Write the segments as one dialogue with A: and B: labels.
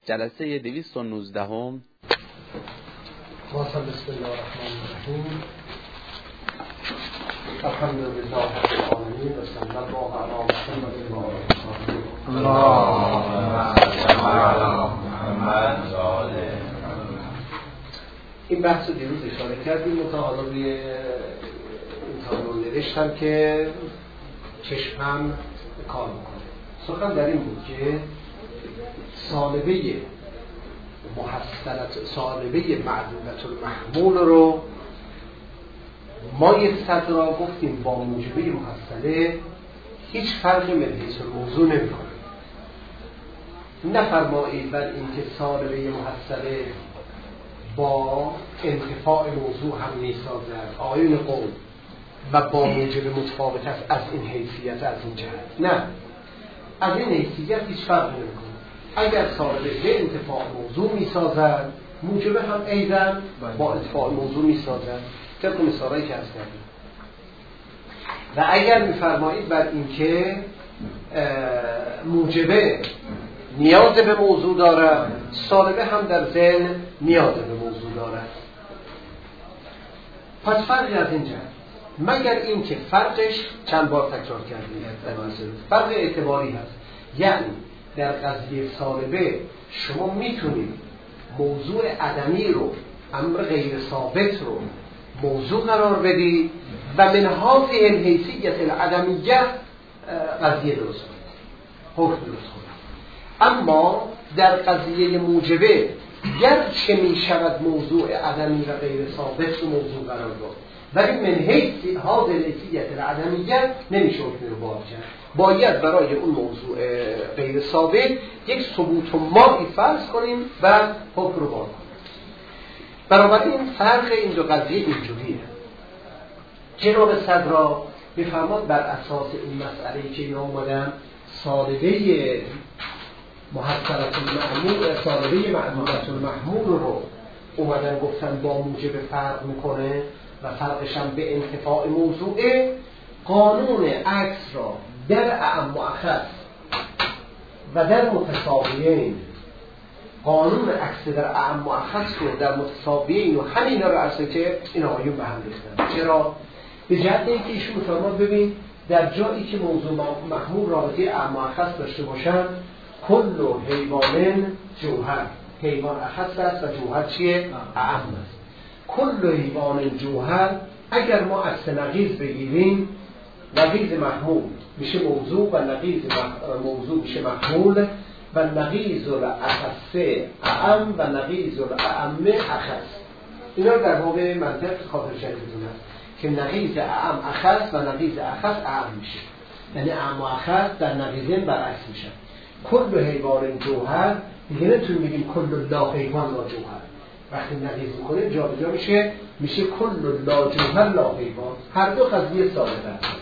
A: جلسه 219
B: بسم الله الرحمن الرحیم. الحمد لله رب العالمین و صلی الله علی محمد و آله اللهم صل علی محمد و آله. این بحث رو دیروز اشاره کردیم و تا حالا روی این تابلو نوشتم که چشمم کار میکنه. سخن در این بود که سالبه معدودة المحمول رو ما یک صد را گفتیم با موجبه محصله هیچ فرقی من حیث الموضوع نمی کنه. نفرمایید بر اینکه سالبه محصله با انتفاع موضوع هم میسازد آیون قول و با موجب متفاوت است از این حیثیت، از این جهت. نه، از این حیثیت هیچ فرقی نمی کنه. اگر سالبه به انتفاع موضوع میسازد، موجبه هم ایضا با انتفاع موضوع میسازد. طبق مثالایی که عرض کردیم. و اگر میفرمایید بر اینکه موجبه نیاز به موضوع دارد، سالبه هم در ذهن نیاز به موضوع دارد. پس فرقی از این جهت، مگر اینکه فرقش چند بار تکرار کردیم، فرق اعتباری هست. یعنی در قضیه سالبه شما میتونید موضوع عدمی رو، امر غیر ثابت رو موضوع قرار بدید و من هذه الحیثیت العدمیه قضیه درست کنید، حکم درست کنید. اما در قضیه موجبه گرچه میشود موضوع عدمی و غیر ثابت رو موضوع قرار داد، ولی من حیث هذه الحیثیت العدمیه نمیشه حکم رو باب کرد. باید برای اون موضوع غیر ثابت یک ثبوت و مایی فرض کنیم و حکم رو باب کنیم. بنابراین فرق این دو قضیه اینجوریه. جناب صدرا میفرماد بر اساس این مسئله‌ای که اینا اومدن سالبه محصلت المحمول، سالبه معدودة المحمول رو اومدن گفتن با موجب فرق میکنه و فرقش هم به انتفاع موضوعه. قانون عکس را در اعم و اخص و در متساویین، قانون عکس در اعم و اخص رو در متساویین و همینا رو عرضه که این آیون به هم ریختن. چرا؟ به جهت اینکه ایشون فرمود ببین در جایی که موضوع محمول رابطه اعم و اخص داشته باشن، کل حیوان جوهر، حیوان اخص است و جوهر چیه؟ اعم است. کل حیوان جوهر اگر ما عکس نقیض بگیریم، نقیض محمول میشه موضوع و نقیض موضوع میشه محمول و نقیض الاخص اعم و نقیض الاعم اخص. اینا در باب منطق خاطر شریفتون هست که نقیض اعم اخص و نقیض اخص اعم میشه، یعنی اعم و اخص در نقیضین برعکس میشن. کل حیوان جوهر دیگه نتونیم بگیم کل لا حیوان لا جوهر. وقتی نقیض میکنه جا به جا میشه کل لا جوهر لا حیوان. هر دو قضیه ثابته است.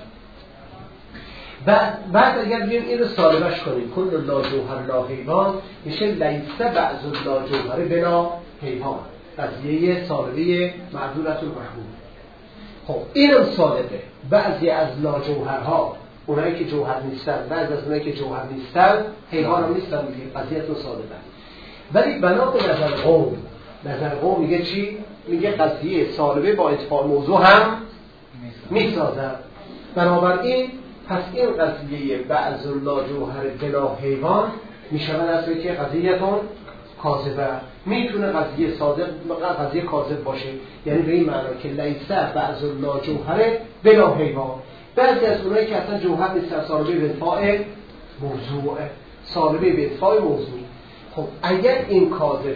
B: بعد اگر بیم این رو سالبش کنیم، کل لا جوهر لا حیوان میشه لیس بعض لا جوهر بلا حیوان، قضیه سالبه معدودة المحمول. خب اینم سالبه. بعضی از لا جوهرها، اونایی که جوهر نیستن، بعضی از اونایی که جوهر نیستن حیوان هم نیستن، میگه قضیهتون سالبه. ولی بنا به نظر قوم میگه چی؟ میگه قضیه سالبه با انتفاع موضوع هم میسازد. بنابراین پس این قضیه بعض لا جوهر بلا حیوان میشود از که قضیهتون کاذبه. میتونه قضیه صادق قضیه کاذب باشه، یعنی به این معنی که لیس بعض لا جوهر بلا حیوان. بعضی از اونایی که اصلا جوهر نیستن سالبه به انتفاع موضوع، سالبه به انتفاع موضوع. خب اگر این کاذب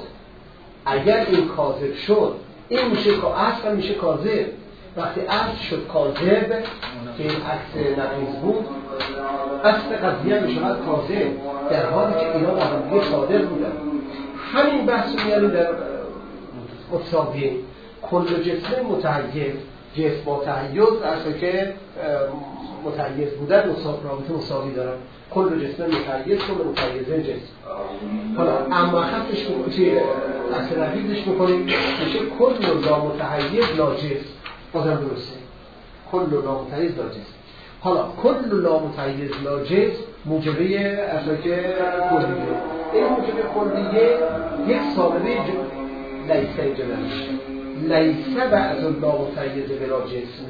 B: شد این میشه که اصلا میشه کاذب. وقتی اصل شد کاذب که این عکس نقیض بود، اصل قضیه میشود کاذب، در حالی که اینا با هم دیگه صادق بودن. همین بحث رو میاریم در متساویین. کل جسم متحیز، جسم با تحیز اصلا که متحیز بودن رابطه مساوی دارن. کل جسم متحیز، کل متحیزین جسم. حالا اما خطش که اصل نقیضش میکنیم میشه کل لا متحیز لا جسم. بازم درسته، کل لا متحیز لا جسم. حالا کل لا متحیز لا جسم موجبه اصلا که کلیه این موجب کلیه یک سابقه لیسه جنرش لیسه بعض الله متعیز بلا جسم،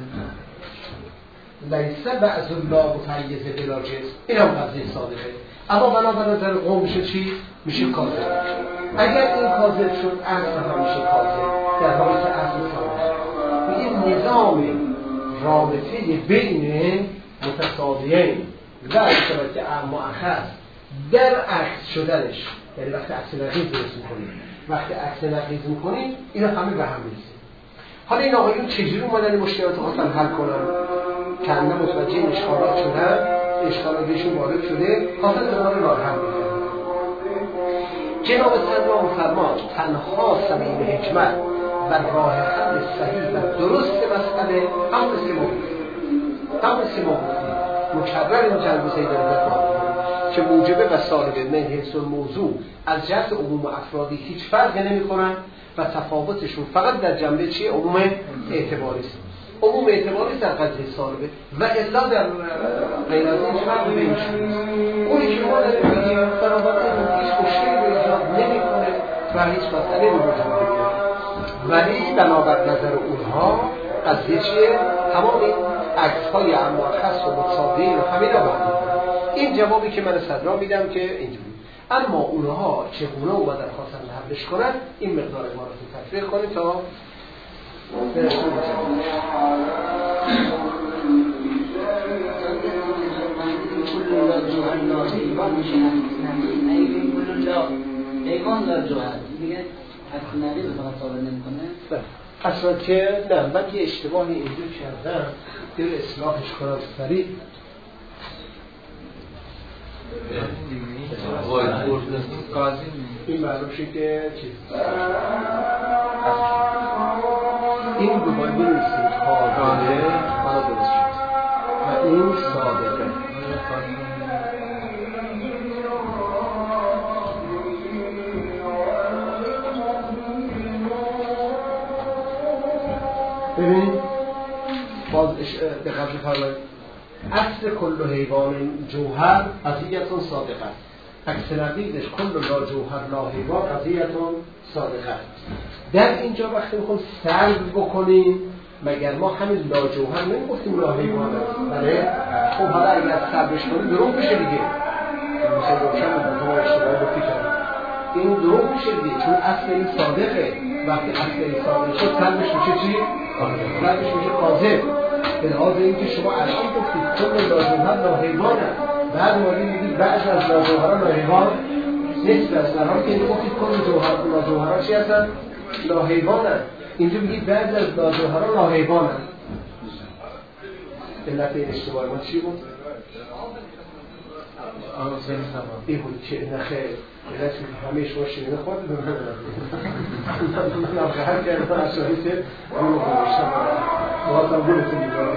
B: لیسه بعض الله متعیز بلا جسم، این هم قضیه صادقه. اما بنا به نظر قوم میشه چی؟ میشه کاذب. اگر این کاذب شد اصل هم میشه کاذب، در حالی که اصل صادق. این نظام رابطه بین متساویین و اشتراک مؤخر در عکس شدنش، یعنی وقتی عکس نقیض درست میکنیم، وقتی عکس نقیض میکنیم اینا همه به هم میرسه. حالا این آقایون چجوری اومدن این مشکلات رو خواستن حل کنن؟ کنده متوجه این اشکالات شدن، اشکالات بهشون وارد شده، خواستن دوباره راه حل بکنن. جناب صدرام فرماد تنها سبیل حکمت و راه حل صحیح و درست مسئله همون سیموگوسی مکرر این جلب سید رضا که موجبه و صالبه من حیث الموضوع از جهت عموم افرادی هیچ فرقی نمی‌کنن و تفاوتشون فقط در جنبه چیه؟ عموم اعتباری است. عموم اعتباری در قضیه صالبه و الا در غیر از این فرق بینشون نیست. اونی که ما داریم میگیم بنابراین هیچ مشکلی رو ایجاد نمی‌کنه و هیچ مسئله رو وجود نمی‌کنه. ولی بنابر نظر اونها قضیه چیه؟ تمام این عکس‌های مؤخص و متصادین و همین رو این جوابی که من صدرا میدم که اینجوری. اما اونها چگونه اومدن خواستن حلش کنن، این مقدار ما رو تفریح کنیم تا برسیم به جوابش.
C: کل الله جوهر الله ایمان میشه حدیث نبی کل الله ایمان در جوهر میگه حدیث نبی رو فقط ثابت نمیکنه.
B: اصلا که نه، من یه اشتباهی اینجور کردم دل اصلاحش کنم سریع. این معلومشه که چیز این دوباره بنویسید خواهانه حالا درست شد و این صادقه. ببینید باز دقت بفرمایید اصل کل حیوان جوهر قضیه‌تون صادقه است. عکس نقیضش کل لا جوهر لا حیوان قضیه‌تون صادقه است. در اینجا وقتی میخوام سلب بکنیم مگر ما همین لا جوهر نمیگفتیم لا حیوان است؟ بله. خب حالا اگر سلبش کنیم دروغ میشه دیگه. مثلا روشن با اشتباه گفتی کردم. این دروغ میشه دیگه چون اصل این صادقه. وقتی اصل این صادق شد سلبش میشه چی؟ سلبش میشه کاذب. به لحاظ اینکه شما الان گفتید کل لا جوهر لا حیوان است، بعد اومدید میگید بعض از لا جوهرها لا حیوان نیست، در حالی که گفتید کل لا جوهرها چی هستن؟ لا حیوان است. اینجا میگید بعض از لا جوهرها لا حیوان است. علت این اشتباه ما چی بود؟ این بود که نخیر علت همه شما شیرینه خورد به من من قهر کردم از شاهی که اون رو کنشتم بازم بودتون میدارم.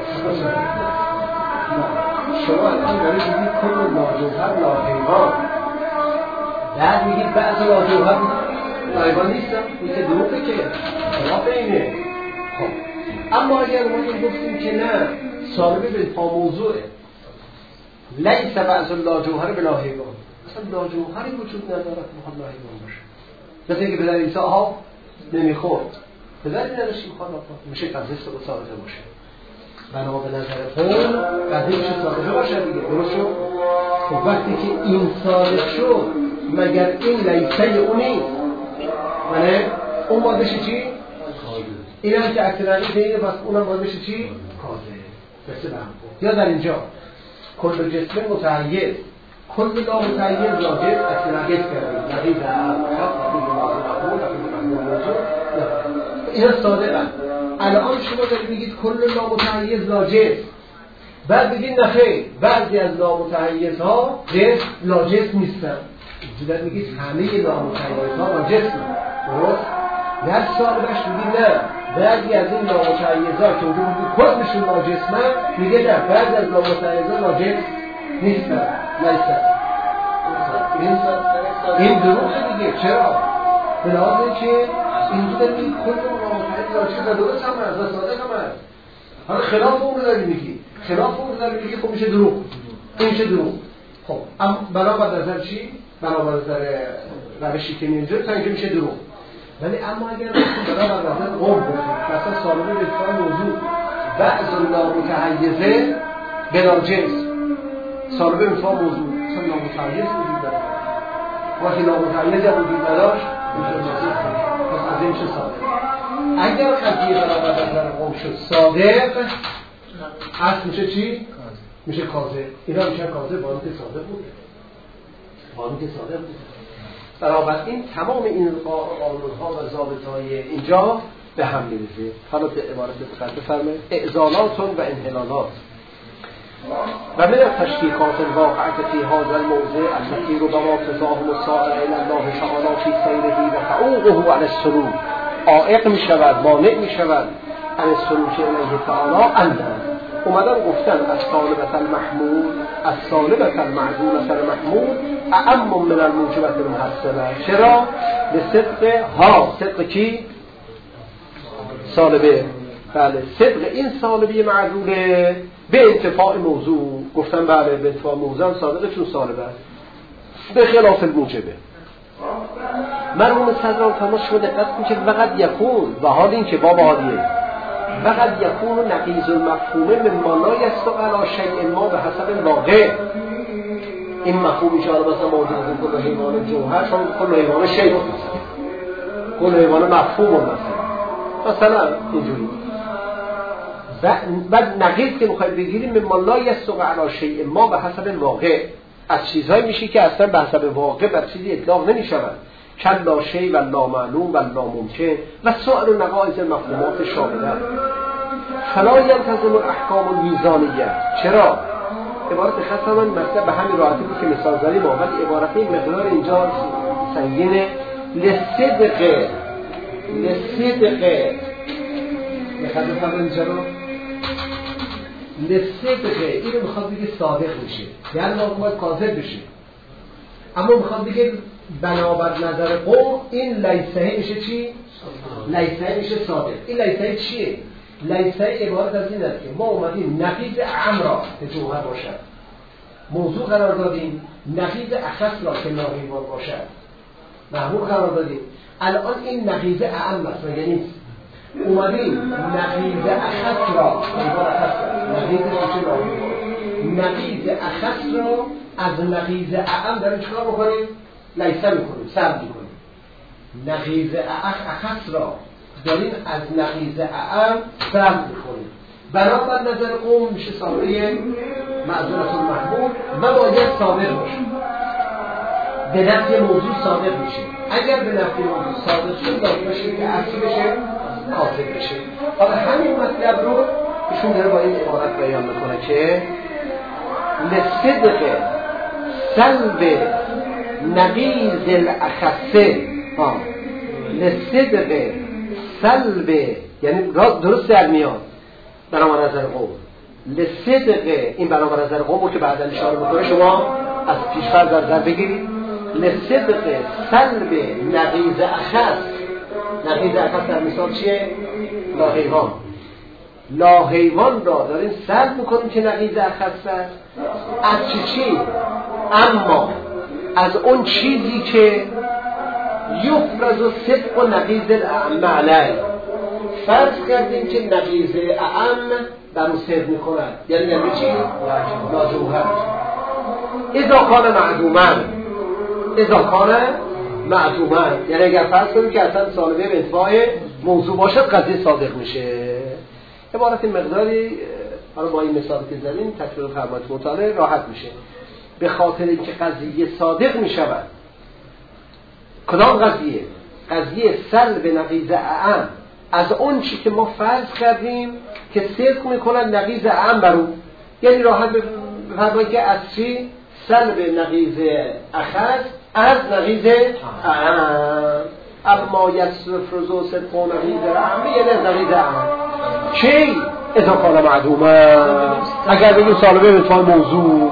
B: شما الان دارید میگید کل لا جوهر لا حیوان، بعد میگید بعض لا جوهر لا حیوان نیستم، این که دروغه که خلاف اینه. خب اما اگر ما گفتیم که نه صالبه به پا موضوعه لیس بعض لا جوهر بلا حیوان، اصلا لا جوهری وجود نداره که بخواد لا حیوان باشه. مثل اینکه پدر عیسی آب نمیخورد، پدری نداشت میخواد آب میشه قضیه صادقه باشه. بنا به نظر قوم قضیه میشه صادقه باشه دیگه، درست شد؟ خب وقتی که این صادق شد مگر این لیسه اونی بله اون باید بشه چی؟ این هم که اکترانی دینه بس اونم باید بشه چی؟ کاذب. بسه بهم یا در اینجا کل جسم متعیز کل لا متعیز راجع اکترانی کردیم نقیض این صادقه. الان شما دارید میگید کل لا متعیز لاجس، بعد بگید نخیر بعضی از لا متعیز ها جسم لاجس نیستن. اینجا میگید همه لا متعیز ها لاجس نیستن، درست؟ در صادقش میگید نه بعضی از این لا متعیز ها که اونجا میگید کلشون لاجسمن، میگه نه بعضی از لا متعیز ها لاجس نیستن. این دروغه دیگه. چرا؟ به لحاظ که اینجا دارید کل لا متعیز لاجس درست هم هست و صادق هم هست. حالا خلاف اون رو داری میگی، خلاف اون رو داری میگی، خب میشه دروغ. این میشه دروغ. خب اما بنابر نظر چی؟ بنابر نظر روشی که می‌ذاره تا اینکه میشه دروغ. ولی اما اگر بنابر نظر قوم بکنیم مثلا سالبه به اتفاق موضوع بعض نامتحیزه بلا جنس سالبه به اتفاق موضوع مثلا نامتحیز وجود داره وقتی نامتحیز هم وجود نداشت پس از این چه صادق. اگر قضیه بنابر نظر قوم شد صادق اصل میشه چی؟ میشه کاذب. اینا میشه کاذب با اینکه صادق بوده. با اینکه صادق بوده. بنابراین تمام این قانون‌ها و ضابطه‌های اینجا به هم می‌ریزه. حالا به عبارت دقت بفرمایید اعزالات و انحلالات و من تشکیکات الواقعه فی هذا الموضع التي ربما تزاحم السائر الى الله تعالی فی سیره و تعوقه علی السلوک عائق می‌شود مانع می‌شود علی السلوک الیه تعالی اندر اومدن گفتن از طالبة المحمود از طالبة المعزولة المحمود اعم من الموجبة المحصلة. چرا؟ به صدق ها صدق کی؟ سالبه. بله صدق این سالبه معزوله به انتفاع موضوع. گفتن بله به انتفاع موضوع صادقه چون سالبه به خلاف الموجبه. مرحوم صدران فرمود شما دقت کنید که وقد یکون و حال این که باب حالیه وقد یکون نقیض المفهومه مما لا یستقل علی شیء ما به حسب الواقع. این مفهومی که حالا مثلا موجود از کل حیوان جوهر شما کل حیوان شیء کل حیوان مفهوم مثلا اینجوری بعد نقیض که میخواید بگیریم مما لا یستقل علی شیء ما به حسب الواقع از چیزهایی میشه که اصلا به حسب واقع بر چیزی اطلاق نمیشود کلا شیء و لا معلوم و لا ممکن و سائر نقائض مفهومات شامله فلا يلتزم الاحکام المیزانیه. چرا؟ عبارت خاصه من مطلب به همین راحتی بود که مثال زدیم ولی عبارت این مقدار اینجا سنگینه. لصدق میخواد بفهمم اینجا رو لصدق اینو میخواد بگه صادق میشه یعنی ما باید کاذب بشه اما میخواد بگه بنابر نظر قوم این لیسه میشه چی؟ لیسه میشه صادق. این لیسه چیه؟ لیسه عبارت از این است که ما اومدیم نقیض اعم را که جوهر باشد موضوع قرار دادیم نقیض اخص را که ناحیوان باشد محمول قرار دادیم. الان این نقیض اعم است مگه نیست؟ اومدیم نقیض اخص را نقیض اخص را از نقیض اعم داریم چکار بکنیم؟ لیسه میکنیم سرد میکنیم. نقیض اخص را داریم از نقیض اعم سرد میکنیم. بنابر نظر قوم میشه سابقه معذورت المحمول و باید صادق باشه به نفی موضوع صادق میشه. اگر به نفی موضوع صادق شد لازم باشه که اصلی بشه کاذب بشه. حالا همین مطلب رو ایشون داره با این عبارت بیان میکنه که لصدق سلب نقیض الاخصه لصدق سلب یعنی درست در میاد بنابر نظر قوم لصدق این بنابر نظر قوم که بعدا اشاره میکنه شما از پیشفرض در نظر بگیرید. لصدق سلب نقیض اخص نقیض اخص در مثال چیه؟ لاحیوان را داریم سلب میکنیم که نقیض اخص است از چی؟ اما از اون چیزی که یفرض و صدق و نقیض الاعم علیه فرض کردیم که نقیض اعم در اون صدق میکند یعنی چی؟ لاجوهر اذا کان معدوما یعنی اگر فرض کنیم که اصلا سالبه به انتفاع موضوع باشد قضیه صادق میشه. عبارت مقداری حالا با این مثال که زدیم تکرار فرمایش مطالعه راحت میشه. به خاطر اینکه قضیه صادق میشود. کدام قضیه؟ قضیه سلب نقیض اعم از اون چی که ما فرض کردیم که صدق میکنن نقیض اعم بر اون. یعنی راحت بفرمایید که از چی؟ سلب نقیض اخص از نقیض اعم. اما یصرف و صدق و نقیض اعم یعنی نقیض اعم چی؟ اذا کان معدوما اگر بگیم سالبه به طور موضوع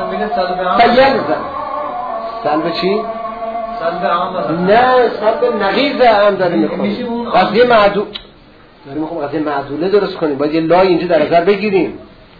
B: سلب چی؟
C: سلب اعم
B: نه سلب نقیض اعم داریم میکنیم قضیه معدول داریم میخوام قضیه معدوله درست کنیم باید یه لای اینجا در نظر بگیریم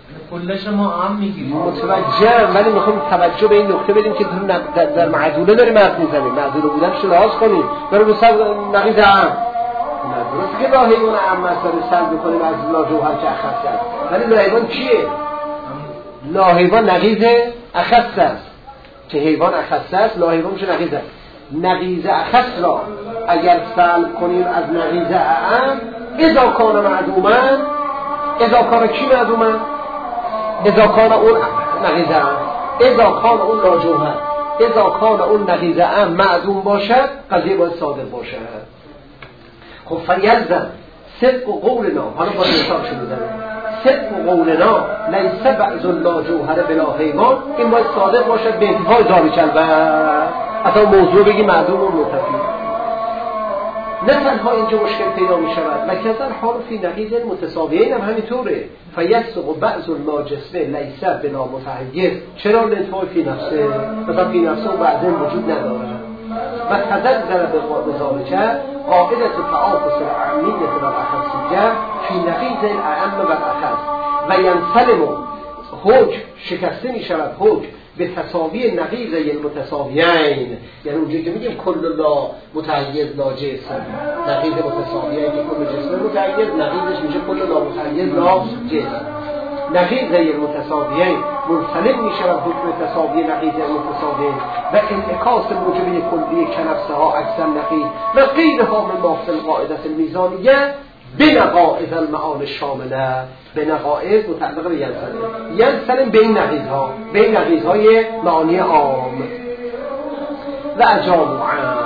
D: کلش ما هم میگیریم
B: متوجه، ولی میخوام توجه به این نکته بدیم که در معدوله داریم حرف میزنیم، معدوله بودنش رو لحاظ کنیم. برای مثلا نقیض عام درست که لاحیوان عام مثلا سلب کنیم از لاجوهر که اخص است، ولی لاحیوان چیه؟ لاحیوان نقیض اخص است که حیوان اخص است، لاحیوان میشه نقیض است. نقیض اخص را اگر سلب کنیم از نقیض عام، اذا کان معدوما، اذا کان کی معدوما؟ اذا کان اون نقیض عام، اذا کان اون لاجوهر، اذا کان اون نقیض عام معدوم باشد، قضیه باید صادق باشد. خب فریلزم صدق و قولنا، حالا با مثال شده صدق و قولنا لیس بعض اللاجوهر بلا حیوان، این باید صادق باشد به انتهای ذالک الوقت. اصلا موضوع بگی معدوم و منتفی. نه تنها اینجا مشکل پیدا می شود، بلکه اصلا حال فی نقیض متساویین هم همینطوره. فیسق بعض الناجسه لیس بلا متحیز، چرا لانتفاع فی نفسه؟ مثلا فی نفسه و بعضین وجود نداره. و تذکر به ذالک قاعده تعافس الاعمیه و الاخصیه فی نقیض الاعم و الاخص و ینسلم حکم شکسته می شود حکم به تساوی نقیض المتساویین. یعنی اونجایی که میگیم کل لا متحیز لا جسم، نقیض متساویین که کل جسم متحیز، نقیضش میشه کل لا متحیز لا جسم. نقیض المتساویین منسلم می شود حکم تساوی نقیض المتساویین و انعکاس موجبه کلیه کنفسها عکس النقیض و غیرها من مافصل قاعده المیزانیه بنقائض المعان شامله. بنقائض متعلق به ینسلم بین نقیضها، بین نقیضهای معانی عام و اجام عام.